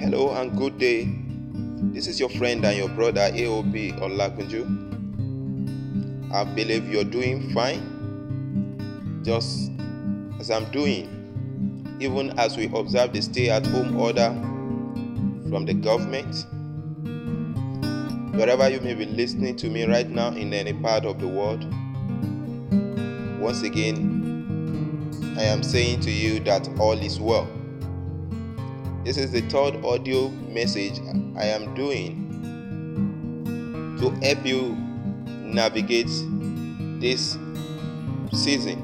Hello and good day. This is your friend and your brother AOB Olakunju. I believe you're doing fine, just as I'm doing, even as we observe the stay-at-home order from the government. Wherever you may be listening to me right now in any part of the world, once again, I am saying to you that all is well. This is the third audio message I am doing to help you navigate this season.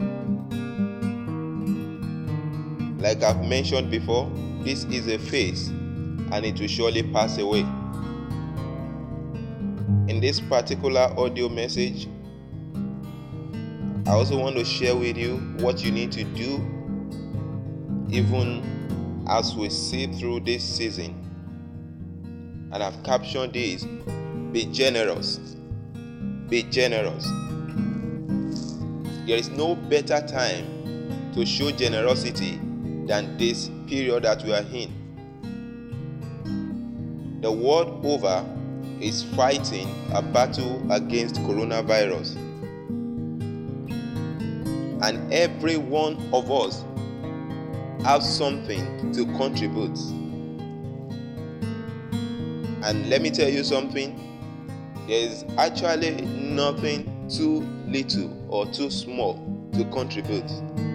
Like I've mentioned before, this is a phase and it will surely pass away. In this particular audio message, I also want to share with you what you need to do even as we see through this season. And I've captioned this: be generous. Be generous. There is no better time to show generosity than this period that we are in. The world over is fighting a battle against coronavirus. And every one of us have something to contribute. And let me tell you something, there is actually nothing too little or too small to contribute.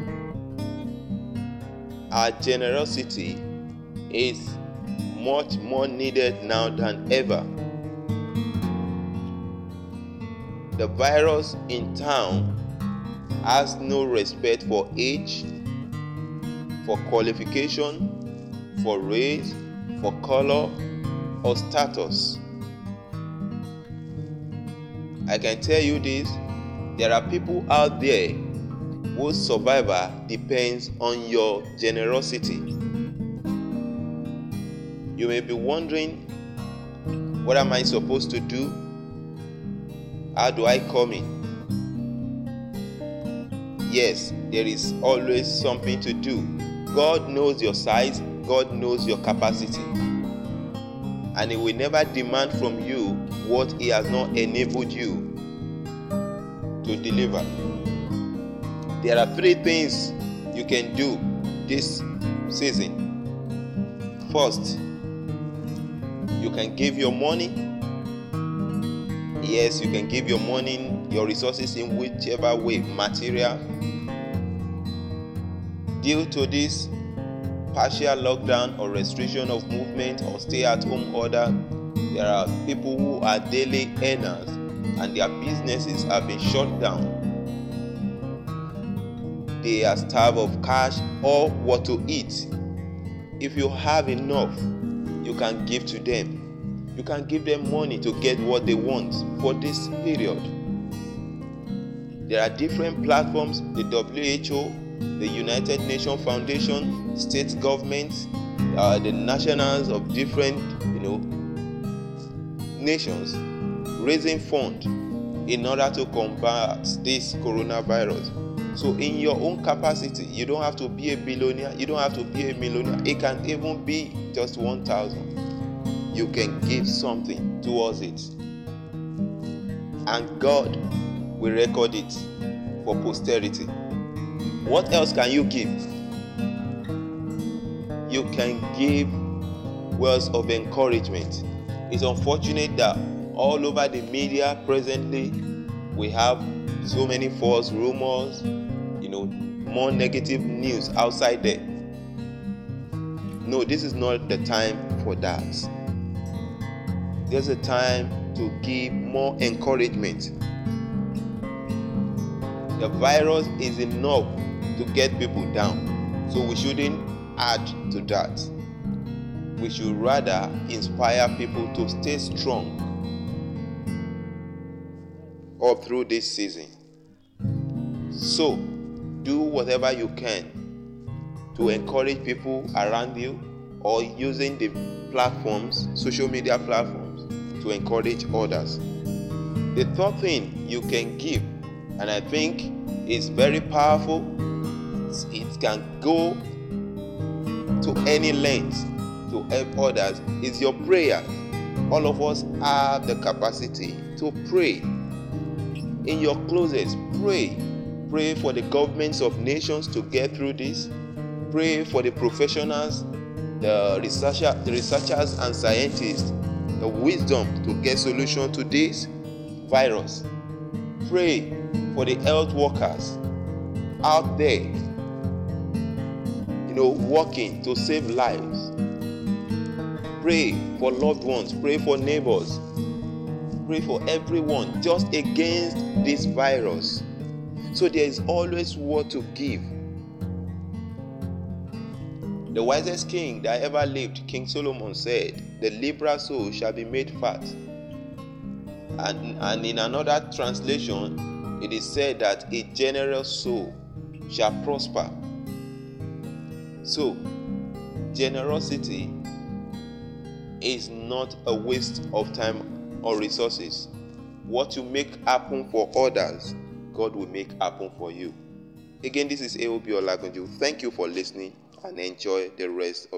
Our generosity is much more needed now than ever. The virus in town has no respect for age, for qualification, for race, for color, or status. I can tell you this, there are people out there whose survival depends on your generosity. You may be wondering, what am I supposed to do? How do I come in? Yes, there is always something to do. God knows your size, God knows your capacity. And He will never demand from you what He has not enabled you to deliver. There are 3 things you can do this season. First, you can give your money. Yes, you can give your money, your resources in whichever way, material. Due to this partial lockdown or restriction of movement or stay-at-home order, there are people who are daily earners and their businesses have been shut down. They are starved of cash or what to eat. If you have enough, you can give to them. You can give them money to get what they want for this period. There are different platforms, the WHO, the United Nations Foundation, state governments, the nationals of different nations raising funds in order to combat this coronavirus. So in your own capacity, you don't have to be a billionaire, you don't have to be a millionaire. It can even be just 1,000. You can give something towards it. And God will record it for posterity. What else can you give? You can give words of encouragement. It's unfortunate that all over the media presently, we have so many false rumors, more negative news outside there. No, this is not the time for that. There's a time to give more encouragement. The virus is enough to get people down, so we shouldn't add to that. We should rather inspire people to stay strong all through this season. So, do whatever you can to encourage people around you or using the platforms, social media platforms, to encourage others. The third thing you can give, and I think is very powerful, it can go to any length. to help others is your prayer. All of us have the capacity to pray. In your closets, pray. Pray for the governments of nations to get through this. Pray for the professionals, the researchers and scientists, the wisdom to get solution to this virus. Pray for the health workers out there, working to save lives. Pray for loved ones. Pray for neighbors. Pray for everyone just against this virus. So there is always what to give. The wisest king that ever lived, King Solomon, said, "The liberal soul shall be made fat." And in another translation, it is said that a generous soul shall prosper. So, generosity is not a waste of time or resources. What you make happen for others, God will make happen for you. Again, this is AOB Olagunju. Thank you for listening and enjoy the rest of